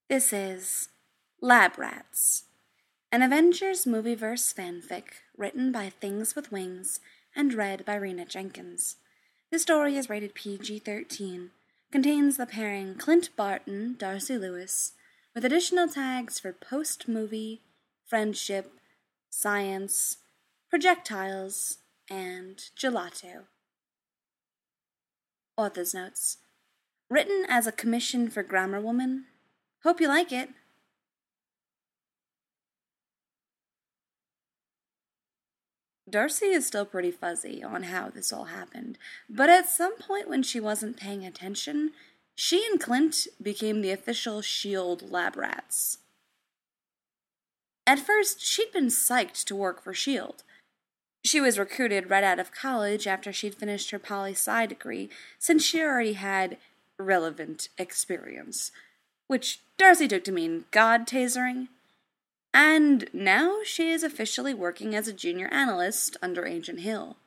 This is Lab Rats, an Avengers Movieverse fanfic written by Things with Wings and read by Rena Jenkins. The story is rated PG-13, contains the pairing Clint Barton, Darcy Lewis, with additional tags for post-movie, friendship, science, projectiles, and gelato. Author's notes. Written as a commission for Grammar Woman. Hope you like it. Darcy is still pretty fuzzy on how this all happened, but at some point when she wasn't paying attention, she and Clint became the official S.H.I.E.L.D. lab rats. At first, she'd been psyched to work for S.H.I.E.L.D. She was recruited right out of college after she'd finished her poli-sci degree, since she already had relevant experience, which Darcy took to mean god-tasering. And now she is officially working as a junior analyst under Agent Hill.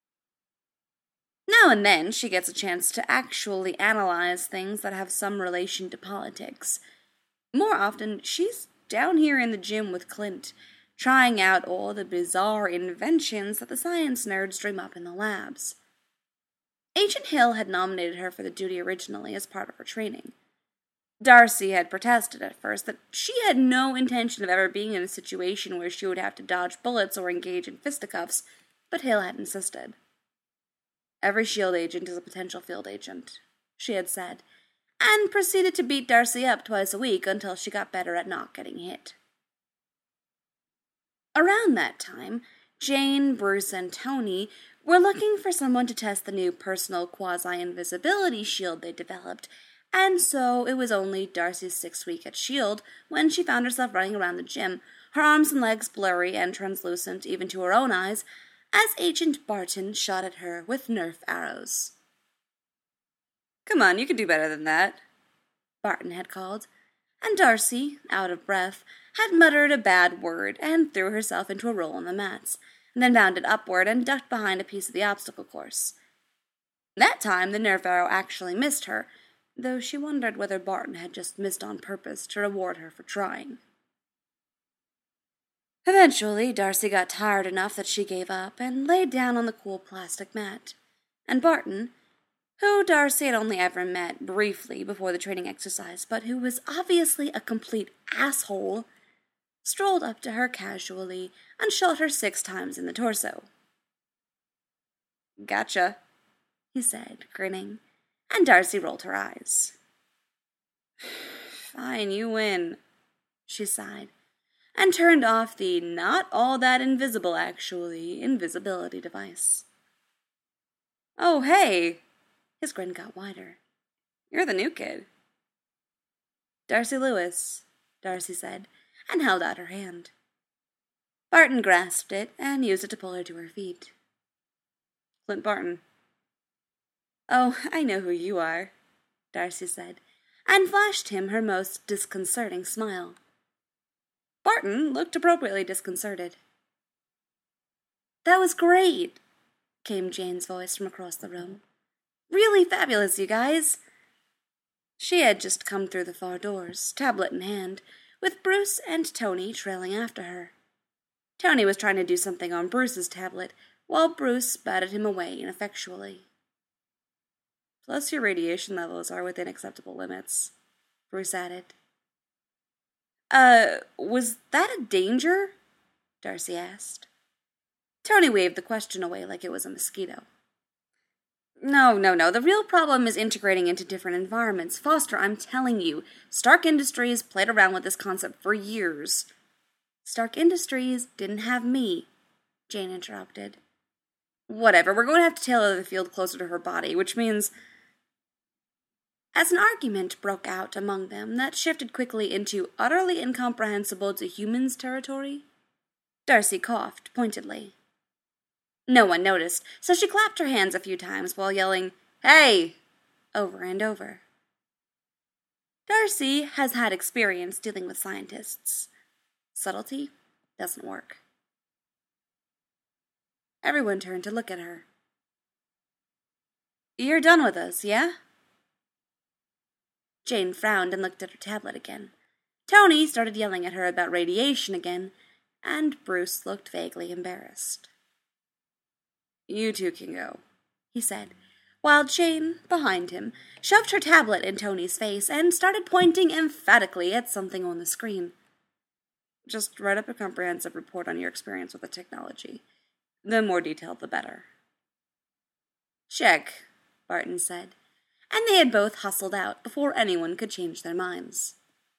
Now and then she gets a chance to actually analyze things that have some relation to politics. More often, she's down here in the gym with Clint, trying out all the bizarre inventions that the science nerds dream up in the labs. Agent Hill had nominated her for the duty originally as part of her training. Darcy had protested at first that she had no intention of ever being in a situation where she would have to dodge bullets or engage in fisticuffs, but Hill had insisted. Every S.H.I.E.L.D. agent is a potential field agent, she had said, and proceeded to beat Darcy up twice a week until she got better at not getting hit. Around that time, Jane, Bruce, and Tony were looking for someone to test the new personal quasi-invisibility shield they developed, and so it was only Darcy's 6th week at S.H.I.E.L.D. when she found herself running around the gym, her arms and legs blurry and translucent even to her own eyes, as Agent Barton shot at her with Nerf arrows. "Come on, you can do better than that," Barton had called, and Darcy, out of breath, had muttered a bad word and threw herself into a roll on the mats, and then bounded upward and ducked behind a piece of the obstacle course. That time the Nerf arrow actually missed her, though she wondered whether Barton had just missed on purpose to reward her for trying. Eventually, Darcy got tired enough that she gave up and laid down on the cool plastic mat, and Barton, who Darcy had only ever met briefly before the training exercise, but who was obviously a complete asshole, strolled up to her casually and shot her 6 times in the torso. "Gotcha," he said, grinning, and Darcy rolled her eyes. "Fine, you win," she sighed, and turned off the not-all-that-invisible-actually invisibility device. "Oh, hey!" His grin got wider. "You're the new kid." "Darcy Lewis," Darcy said, and held out her hand. Barton grasped it and used it to pull her to her feet. "Clint Barton." "Oh, I know who you are," Darcy said, and flashed him her most disconcerting smile. Barton looked appropriately disconcerted. "That was great," came Jane's voice from across the room. "Really fabulous, you guys." She had just come through the far doors, tablet in hand, with Bruce and Tony trailing after her. Tony was trying to do something on Bruce's tablet, while Bruce batted him away ineffectually. "Plus your radiation levels are within acceptable limits," Bruce added. Was that a danger?" Darcy asked. Tony waved the question away like it was a mosquito. No. The real problem is integrating into different environments. Foster, I'm telling you, Stark Industries played around with this concept for years." "Stark Industries didn't have me," Jane interrupted. "Whatever, we're going to have to tailor the field closer to her body, which means..." As an argument broke out among them that shifted quickly into utterly incomprehensible to humans territory, Darcy coughed pointedly. No one noticed, so she clapped her hands a few times while yelling, "Hey!" over and over. Darcy has had experience dealing with scientists. Subtlety doesn't work. Everyone turned to look at her. "You're done with us, yeah?" Jane frowned and looked at her tablet again. Tony started yelling at her about radiation again, and Bruce looked vaguely embarrassed. "You two can go," he said, while Jane, behind him, shoved her tablet in Tony's face and started pointing emphatically at something on the screen. "Just write up a comprehensive report on your experience with the technology. The more detailed, the better." "Check," Barton said, and they had both hustled out before anyone could change their minds.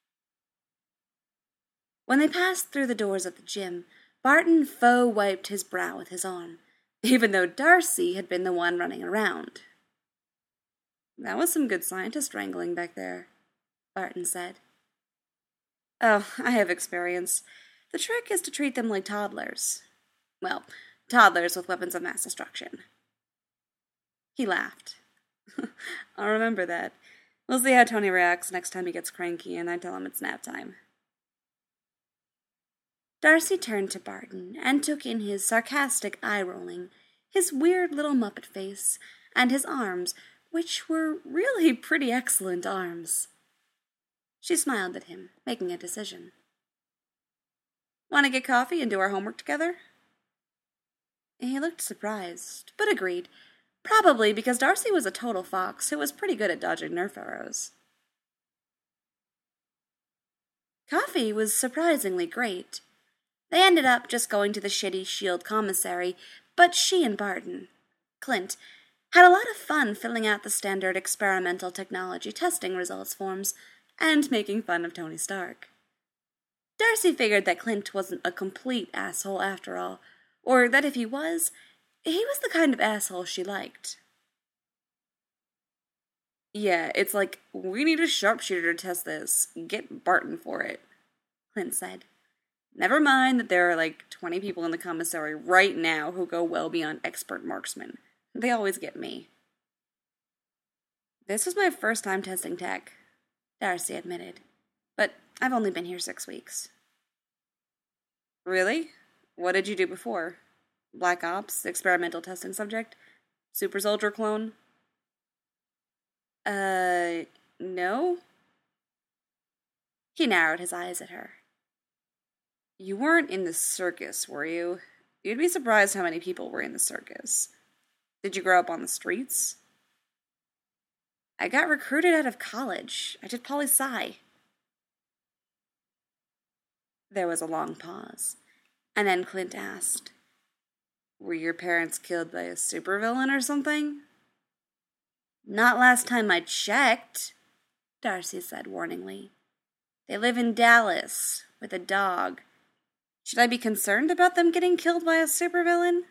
When they passed through the doors of the gym, Barton faux wiped his brow with his arm, even though Darcy had been the one running around. "That was some good scientist wrangling back there," Barton said. "Oh, I have experience. The trick is to treat them like toddlers. Well, toddlers with weapons of mass destruction." He laughed. "I'll remember that. We'll see how Tony reacts next time he gets cranky and I tell him it's nap time." Darcy turned to Barton and took in his sarcastic eye-rolling, his weird little Muppet face, and his arms, which were really pretty excellent arms. She smiled at him, making a decision. "Want to get coffee and do our homework together?" He looked surprised, but agreed, probably because Darcy was a total fox who was pretty good at dodging Nerf arrows. Coffee was surprisingly great. They ended up just going to the shitty S.H.I.E.L.D. commissary, but she and Barton, Clint, had a lot of fun filling out the standard experimental technology testing results forms and making fun of Tony Stark. Darcy figured that Clint wasn't a complete asshole after all, or that if he was the kind of asshole she liked. "Yeah, it's like, we need a sharpshooter to test this. Get Barton for it," Clint said. "Never mind that there are like 20 people in the commissary right now who go well beyond expert marksmen. They always get me." "This was my first time testing tech," Darcy admitted. "But I've only been here 6 weeks." "Really? What did you do before? Black Ops, experimental testing subject? Super soldier clone?" No?" He narrowed his eyes at her. "You weren't in the circus, were you? You'd be surprised how many people were in the circus. Did you grow up on the streets?" "I got recruited out of college. I did poli-sci." There was a long pause, and then Clint asked, "Were your parents killed by a supervillain or something?" "Not last time I checked," Darcy said warningly. "They live in Dallas, with a dog. Should I be concerned about them getting killed by a supervillain?"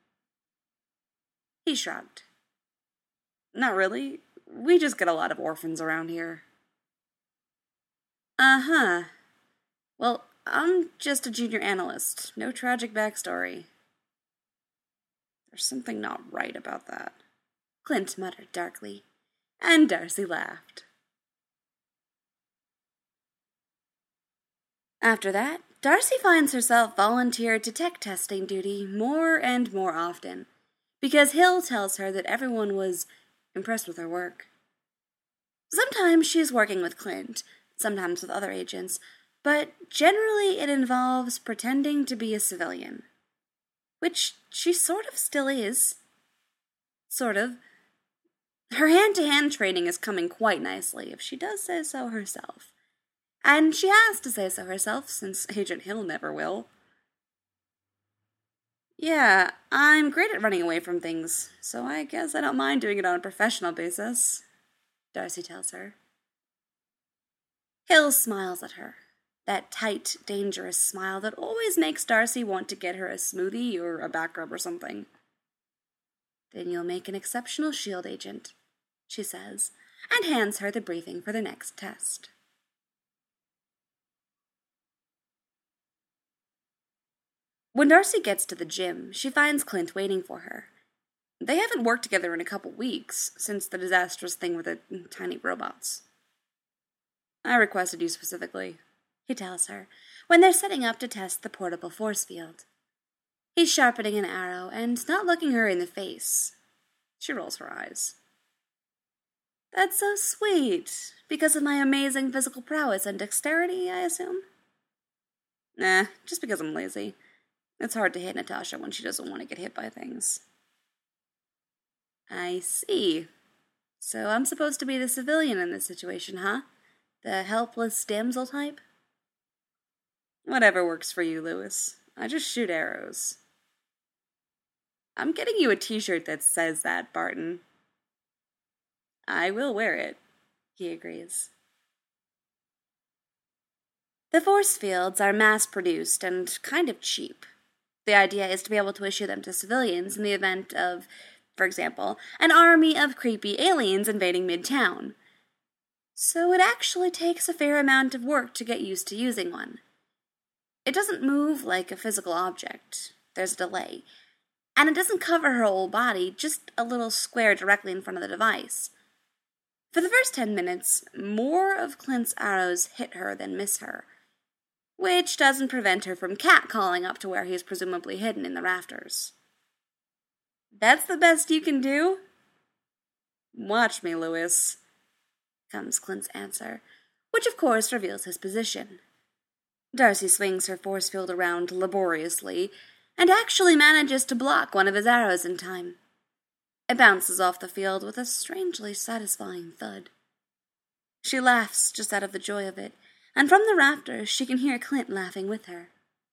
He shrugged. "Not really. We just get a lot of orphans around here." "Uh-huh. Well, I'm just a junior analyst. No tragic backstory." "There's something not right about that," Clint muttered darkly, and Darcy laughed. After that, Darcy finds herself volunteered to tech testing duty more and more often, because Hill tells her that everyone was impressed with her work. Sometimes she is working with Clint, sometimes with other agents, but generally it involves pretending to be a civilian. Which she sort of still is. Sort of. Her hand-to-hand training is coming quite nicely, if she does say so herself. And she has to say so herself, since Agent Hill never will. "Yeah, I'm great at running away from things, so I guess I don't mind doing it on a professional basis," Darcy tells her. Hill smiles at her, that tight, dangerous smile that always makes Darcy want to get her a smoothie or a back rub or something. "Then you'll make an exceptional S.H.I.E.L.D. agent," she says, and hands her the briefing for the next test. When Darcy gets to the gym, she finds Clint waiting for her. They haven't worked together in a couple weeks, since the disastrous thing with the tiny robots. "I requested you specifically," he tells her, when they're setting up to test the portable force field. He's sharpening an arrow and not looking her in the face. She rolls her eyes. That's so sweet. Because of my amazing physical prowess and dexterity, I assume? Nah, just because I'm lazy. It's hard to hit Natasha when she doesn't want to get hit by things. I see. So I'm supposed to be the civilian in this situation, huh? The helpless damsel type? Whatever works for you, Lewis. I just shoot arrows. I'm getting you a t-shirt that says that, Barton. I will wear it, he agrees. The force fields are mass-produced and kind of cheap. The idea is to be able to issue them to civilians in the event of, for example, an army of creepy aliens invading Midtown. So it actually takes a fair amount of work to get used to using one. It doesn't move like a physical object. There's a delay. And it doesn't cover her whole body, just a little square directly in front of the device. For the first 10 minutes, more of Clint's arrows hit her than miss her, which doesn't prevent her from catcalling up to where he is presumably hidden in the rafters. That's the best you can do? Watch me, Lewis, comes Clint's answer, which of course reveals his position. Darcy swings her force field around laboriously, and actually manages to block one of his arrows in time. It bounces off the field with a strangely satisfying thud. She laughs just out of the joy of it, and from the rafters she can hear Clint laughing with her.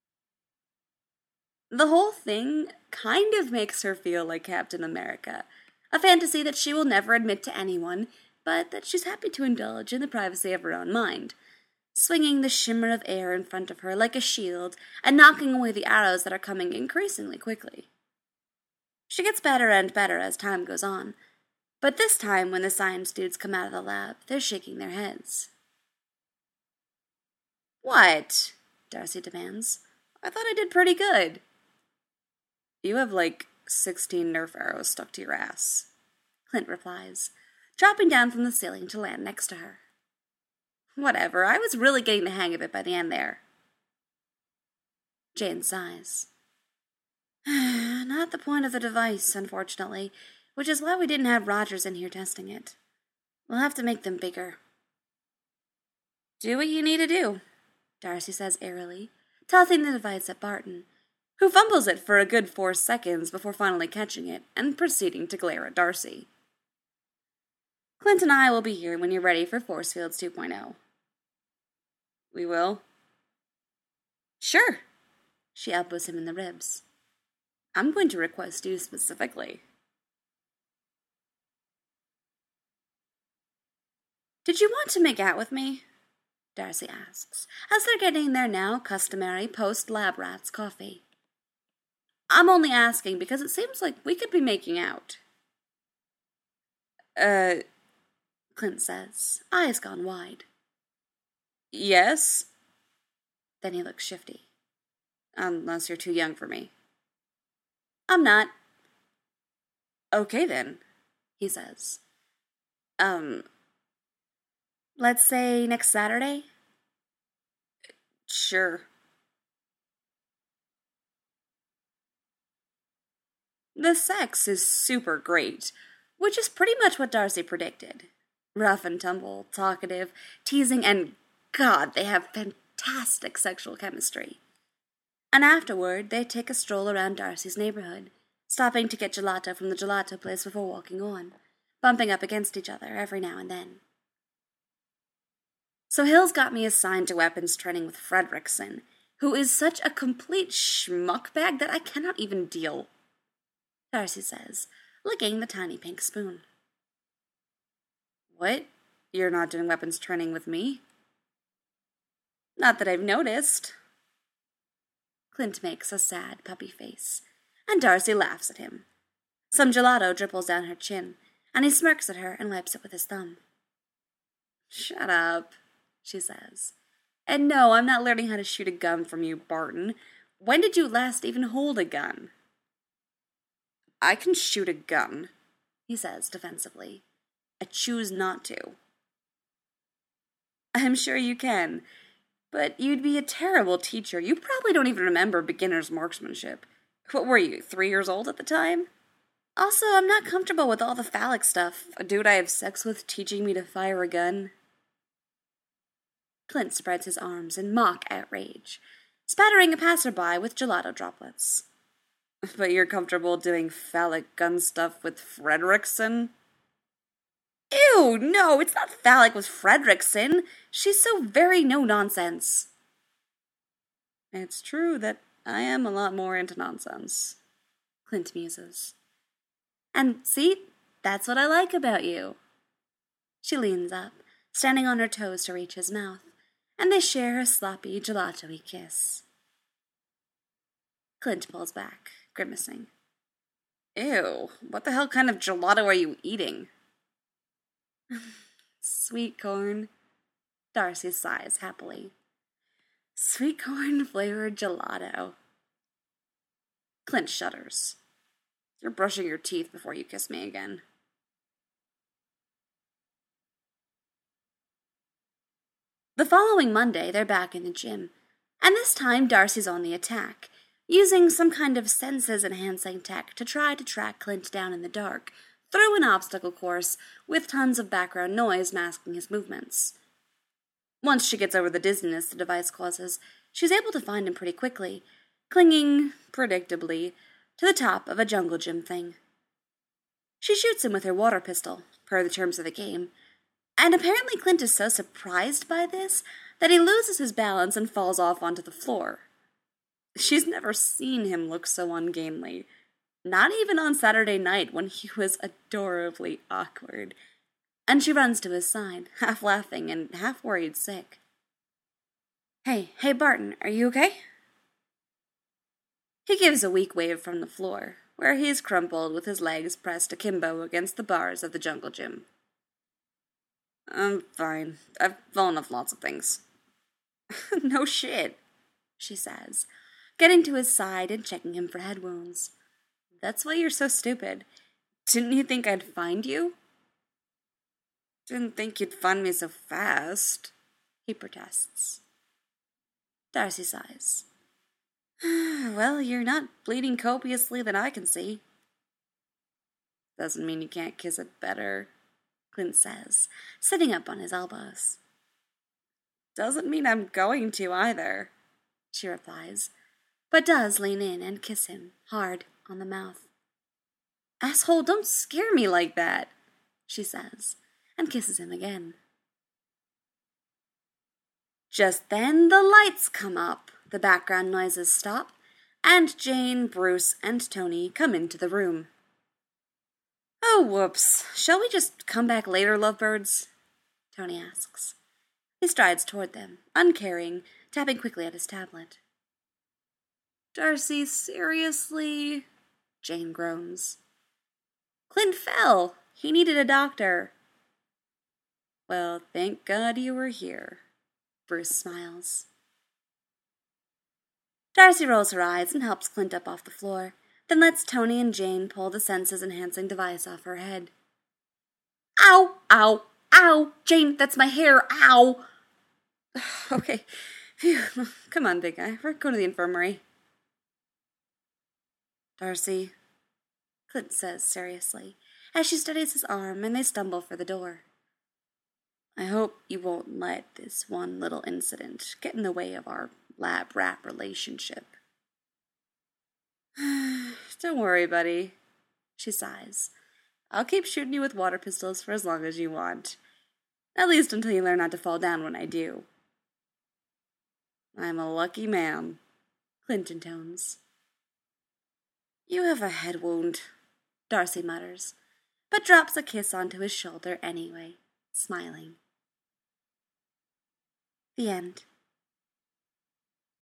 The whole thing kind of makes her feel like Captain America, a fantasy that she will never admit to anyone, but that she's happy to indulge in the privacy of her own mind, swinging the shimmer of air in front of her like a shield and knocking away the arrows that are coming increasingly quickly. She gets better and better as time goes on, but this time when the science dudes come out of the lab, they're shaking their heads. What? Darcy demands. I thought I did pretty good. You have like 16 Nerf arrows stuck to your ass, Clint replies, dropping down from the ceiling to land next to her. Whatever, I was really getting the hang of it by the end there. Jane sighs. Not the point of the device, unfortunately, which is why we didn't have Rogers in here testing it. We'll have to make them bigger. Do what you need to do, Darcy says airily, tossing the device at Barton, who fumbles it for a good 4 seconds before finally catching it and proceeding to glare at Darcy. Clint and I will be here when you're ready for Force Fields 2.0. We will? Sure. She elbows him in the ribs. I'm going to request you specifically. Did you want to make out with me? Darcy asks, as they're getting their now customary post-lab rats coffee. I'm only asking because it seems like we could be making out. Clint says, eyes gone wide. Yes? Then he looks shifty. Unless you're too young for me. I'm not. Okay then, he says. Let's say next Saturday? Sure. The sex is super great, which is pretty much what Darcy predicted. Rough and tumble, talkative, teasing, and God, they have fantastic sexual chemistry. And afterward, they take a stroll around Darcy's neighborhood, stopping to get gelato from the gelato place before walking on, bumping up against each other every now and then. So Hill's got me assigned to weapons training with Fredrickson, who is such a complete schmuckbag that I cannot even deal, Darcy says, licking the tiny pink spoon. What? You're not doing weapons training with me? Not that I've noticed. Clint makes a sad puppy face, and Darcy laughs at him. Some gelato dripples down her chin, and he smirks at her and wipes it with his thumb. Shut up, she says. And no, I'm not learning how to shoot a gun from you, Barton. When did you last even hold a gun? I can shoot a gun, he says defensively. I choose not to. I'm sure you can, but you'd be a terrible teacher. You probably don't even remember beginner's marksmanship. What were you, 3 years old at the time? Also, I'm not comfortable with all the phallic stuff. A dude I have sex with teaching me to fire a gun. Clint spreads his arms in mock outrage, spattering a passerby with gelato droplets. But you're comfortable doing phallic gun stuff with Fredrickson? Ew, no, it's not phallic with Fredrickson. She's so very no-nonsense. It's true that I am a lot more into nonsense, Clint muses. And see, that's what I like about you. She leans up, standing on her toes to reach his mouth, and they share a sloppy, gelato-y kiss. Clint pulls back, grimacing. Ew, what the hell kind of gelato are you eating? Sweet corn. Darcy sighs happily. Sweet corn-flavored gelato. Clint shudders. You're brushing your teeth before you kiss me again. The following Monday, they're back in the gym, and this time Darcy's on the attack, using some kind of senses-enhancing tech to try to track Clint down in the dark, through an obstacle course with tons of background noise masking his movements. Once she gets over the dizziness the device causes, she's able to find him pretty quickly, clinging, predictably, to the top of a jungle gym thing. She shoots him with her water pistol, per the terms of the game, and apparently Clint is so surprised by this that he loses his balance and falls off onto the floor. She's never seen him look so ungainly, not even on Saturday night when he was adorably awkward, and she runs to his side, half laughing and half worried sick. Hey, Barton, are you okay? He gives a weak wave from the floor, where he is crumpled with his legs pressed akimbo against the bars of the jungle gym. I'm fine. I've fallen off lots of things. No shit, she says, getting to his side and checking him for head wounds. That's why you're so stupid. Didn't you think I'd find you? Didn't think you'd find me so fast, he protests. Darcy sighs. Well, you're not bleeding copiously that I can see. Doesn't mean you can't kiss it better, Clint says, sitting up on his elbows. Doesn't mean I'm going to either, she replies, but does lean in and kiss him, hard, on the mouth. Asshole, don't scare me like that, she says, and kisses him again. Just then the lights come up, the background noises stop, and Jane, Bruce, and Tony come into the room. Oh, whoops. Shall we just come back later, lovebirds? Tony asks. He strides toward them, uncaring, tapping quickly at his tablet. Darcy, seriously? Jane groans. Clint fell. He needed a doctor. Well, thank God you were here. Bruce smiles. Darcy rolls her eyes and helps Clint up off the floor, then lets Tony and Jane pull the senses-enhancing device off her head. Ow! Ow! Ow! Jane, that's my hair! Ow! Okay. Phew. Come on, big guy. We're going to the infirmary. Darcy, Clint says seriously, as she steadies his arm and they stumble for the door. I hope you won't let this one little incident get in the way of our lab-rat relationship. Don't worry, buddy, she sighs. I'll keep shooting you with water pistols for as long as you want. At least until you learn not to fall down when I do. I'm a lucky man, Clint intones. You have a head wound, Darcy mutters, but drops a kiss onto his shoulder anyway, smiling. The end.